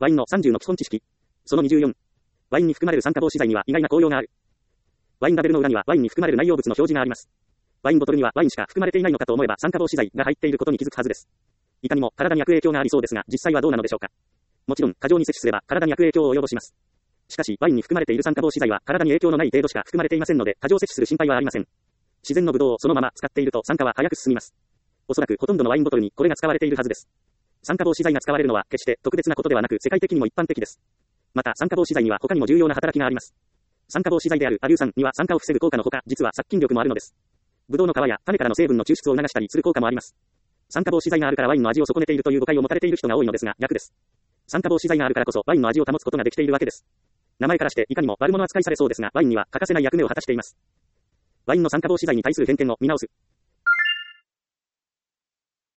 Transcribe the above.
ワインの30の基本知識。その24。ワインに含まれる酸化防止剤には意外な効用がある。ワインラベルの裏にはワインに含まれる内容物の表示があります。ワインボトルにはワインしか含まれていないのかと思えば酸化防止剤が入っていることに気づくはずです。いかにも体に悪影響がありそうですが、実際はどうなのでしょうか。もちろん、過剰に摂取すれば体に悪影響を及ぼします。しかし、ワインに含まれている酸化防止剤は体に影響のない程度しか含まれていませんので、過剰摂取する心配はありません。自然のブドウをそのまま使っていると酸化は早く進みます。おそらくほとんどのワインボトルにこれが使われているはずです。酸化防止剤が使われるのは決して特別なことではなく世界的にも一般的です。また酸化防止剤には他にも重要な働きがあります。酸化防止剤であるアリュー酸には酸化を防ぐ効果のほか、実は殺菌力もあるのです。ブドウの皮や種からの成分の抽出を促したりする効果もあります。酸化防止剤があるからワインの味を損ねているという誤解を持たれている人が多いのですが、逆です。酸化防止剤があるからこそワインの味を保つことができているわけです。名前からしていかにも悪者扱いされそうですが、ワインには欠かせない役目を果たしています。ワインの酸化防止剤に対する偏見を見直す。